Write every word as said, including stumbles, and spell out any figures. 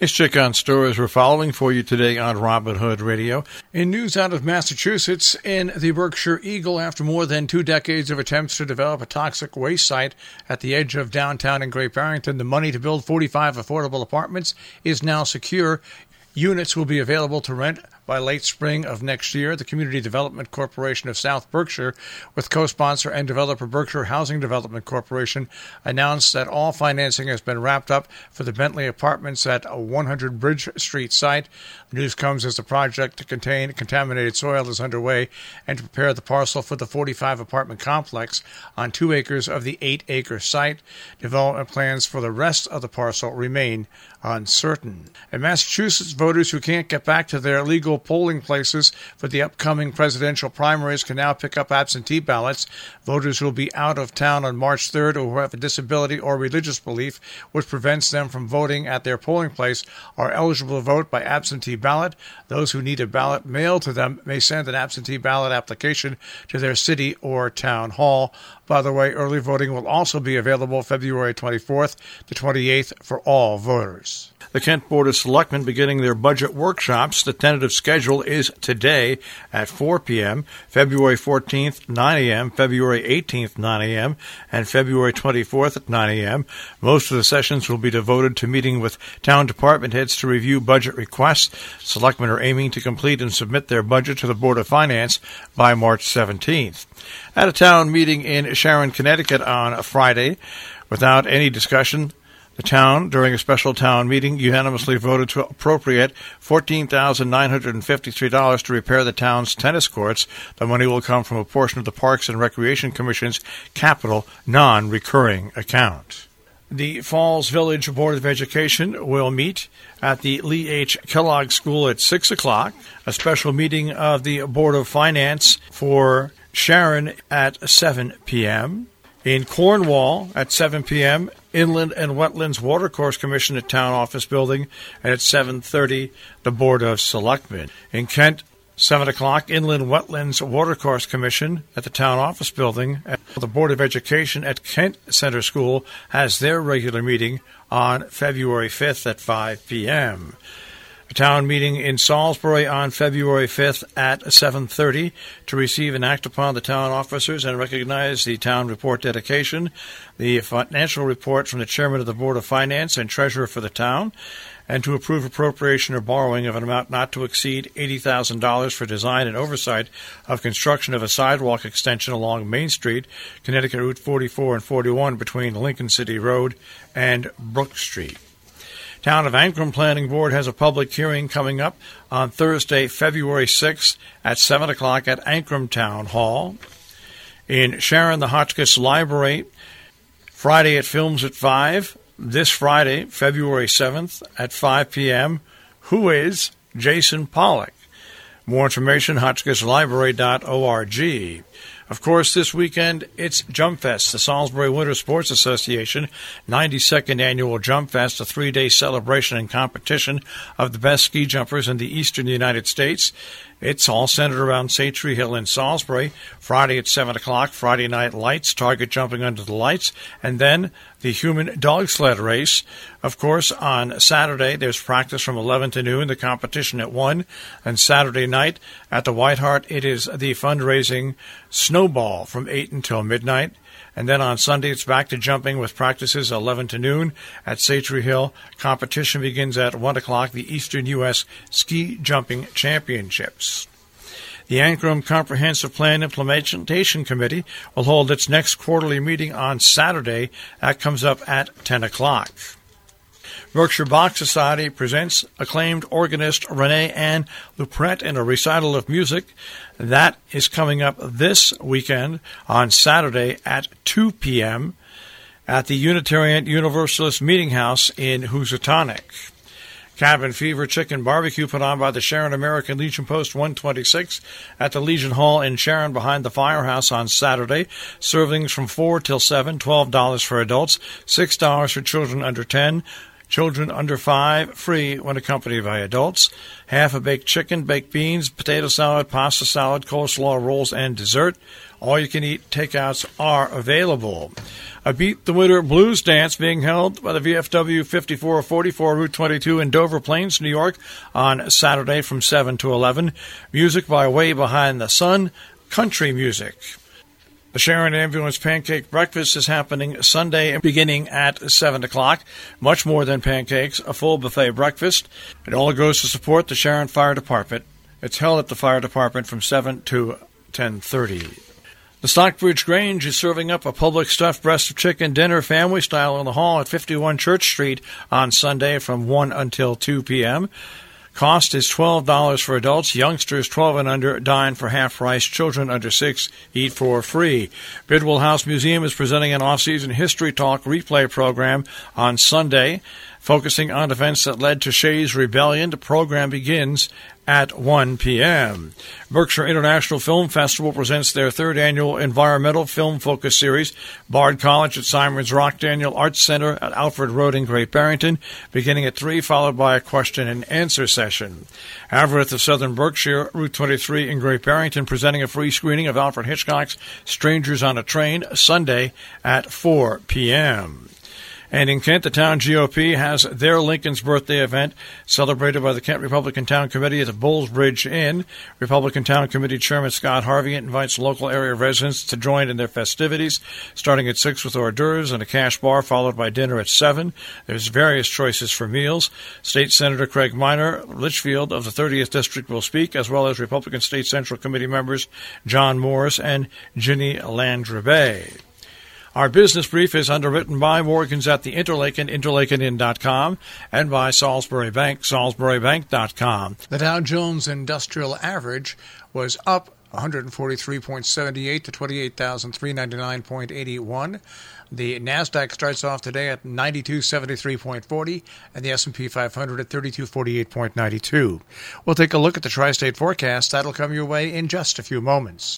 It's Chick on Stories we're following for you today on Robin Hood Radio. In news out of Massachusetts, in the Berkshire Eagle, after more than two decades of attempts to develop a toxic waste site at the edge of downtown in Great Barrington, the money to build forty-five affordable apartments is now secure. Units will be available to rent by late spring of next year. The Community Development Corporation of South Berkshire, with co-sponsor and developer Berkshire Housing Development Corporation, announced that all financing has been wrapped up for the Bentley Apartments at one hundred Bridge Street site. The news comes as the project to contain contaminated soil is underway and to prepare the parcel for the forty-five apartment complex on two acres of the eight-acre site. Development plans for the rest of the parcel remain uncertain. In Massachusetts, voters who can't get back to their legal polling places for the upcoming presidential primaries can now pick up absentee ballots. Voters who will be out of town on March third or who have a disability or religious belief which prevents them from voting at their polling place are eligible to vote by absentee ballot. Those who need a ballot mailed to them may send an absentee ballot application to their city or town hall. By the way, early voting will also be available February twenty-fourth to twenty-eighth for all voters. The Kent Board of Selectmen beginning their budget workshops. The tentative schedule is today at four p.m., February fourteenth, nine a.m., February eighteenth, nine a.m., and February twenty-fourth at nine a.m. Most of the sessions will be devoted to meeting with town department heads to review budget requests. Selectmen are aiming to complete and submit their budget to the Board of Finance by March seventeenth. At a town meeting in Sharon, Connecticut on Friday, without any discussion, the town, during a special town meeting, unanimously voted to appropriate fourteen thousand nine hundred fifty-three dollars to repair the town's tennis courts. The money will come from a portion of the Parks and Recreation Commission's capital non-recurring account. The Falls Village Board of Education will meet at the Lee H. Kellogg School at six o'clock. A special meeting of the Board of Finance for Sharon at seven p.m. In Cornwall at seven p.m., Inland and Wetlands Watercourse Commission at Town Office Building, and at seven thirty, the Board of Selectmen. In Kent, seven o'clock, Inland Wetlands Watercourse Commission at the Town Office Building. The Board of Education at Kent Center School has their regular meeting on February fifth at five p.m. A town meeting in Salisbury on February fifth at seven thirty to receive and act upon the town officers and recognize the town report dedication, the financial report from the chairman of the Board of Finance and treasurer for the town, and to approve appropriation or borrowing of an amount not to exceed eighty thousand dollars for design and oversight of construction of a sidewalk extension along Main Street, Connecticut Route forty-four and forty-one between Lincoln City Road and Brook Street. Town of Ancrum Planning Board has a public hearing coming up on Thursday, February sixth at seven o'clock at Ancrum Town Hall. In Sharon, the Hotchkiss Library, Friday at Films at five. This Friday, February seventh at five p.m., Who is Jason Pollock? More information, hotchkiss library dot org. Of course, this weekend, it's Jump Fest, the Salisbury Winter Sports Association ninety-second Annual Jump Fest, a three-day celebration and competition of the best ski jumpers in the eastern United States. It's all centered around Satre Hill in Salisbury. Friday at seven o'clock, Friday Night Lights, target jumping under the lights, and then the human dog sled race. Of course, on Saturday, there's practice from eleven to noon, the competition at one, and Saturday night at the White Hart, it is the fundraising Snowball from eight until midnight. And then on Sunday, it's back to jumping with practices eleven to noon at Satre Hill. Competition begins at one o'clock, the Eastern U S Ski Jumping Championships. The Ancrum Comprehensive Plan Implementation Committee will hold its next quarterly meeting on Saturday. That comes up at ten o'clock. Berkshire Bach Society presents acclaimed organist Renee Ann Lupret in a recital of music. That is coming up this weekend on Saturday at two p.m. at the Unitarian Universalist Meeting House in Housatonic. Cabin Fever Chicken Barbecue put on by the Sharon American Legion Post one twenty-six at the Legion Hall in Sharon behind the Firehouse on Saturday. Servings from four till seven, twelve dollars for adults, six dollars for children under ten. Children under five, free when accompanied by adults. Half a baked chicken, baked beans, potato salad, pasta salad, coleslaw, rolls, and dessert. All-you-can-eat takeouts are available. A Beat the Winter Blues Dance being held by the V F W fifty-four forty-four Route twenty-two in Dover Plains, New York, on Saturday from seven to eleven. Music by Way Behind the Sun, country music. The Sharon Ambulance Pancake Breakfast is happening Sunday beginning at seven o'clock. Much more than pancakes, a full buffet breakfast. It all goes to support the Sharon Fire Department. It's held at the Fire Department from seven to ten thirty. The Stockbridge Grange is serving up a public stuffed breast of chicken dinner family style in the hall at fifty-one Church Street on Sunday from one until two p.m. Cost is twelve dollars for adults. Youngsters twelve and under dine for half price. Children under six eat for free. Bidwell House Museum is presenting an off-season History Talk replay program on Sunday, focusing on events that led to Shays' Rebellion. The program begins at one p.m. Berkshire International Film Festival presents their third annual environmental film focus series. Bard College at Simon's Rock, Daniel Arts Center at Alfred Road in Great Barrington, beginning at three, followed by a question and answer session. Havertz of Southern Berkshire, Route twenty-three in Great Barrington, presenting a free screening of Alfred Hitchcock's Strangers on a Train, Sunday at four p.m. And in Kent, the town G O P has their Lincoln's Birthday event celebrated by the Kent Republican Town Committee at the Bullsbridge Inn. Republican Town Committee Chairman Scott Harvey invites local area residents to join in their festivities, starting at six with hors d'oeuvres and a cash bar, followed by dinner at seven. There's various choices for meals. State Senator Craig Minor, Litchfield of the thirtieth District will speak, as well as Republican State Central Committee members John Morris and Ginny Landrabay. Our business brief is underwritten by Morgans at the Interlaken, interlaken inn dot com, and by Salisbury Bank, salisbury bank dot com. The Dow Jones Industrial Average was up one forty-three point seven eight to twenty-eight thousand three hundred ninety-nine point eight one. The NASDAQ starts off today at ninety-two seventy-three point forty, and the S and P five hundred at thirty-two forty-eight point nine two. We'll take a look at the tri-state forecast. That'll come your way in just a few moments.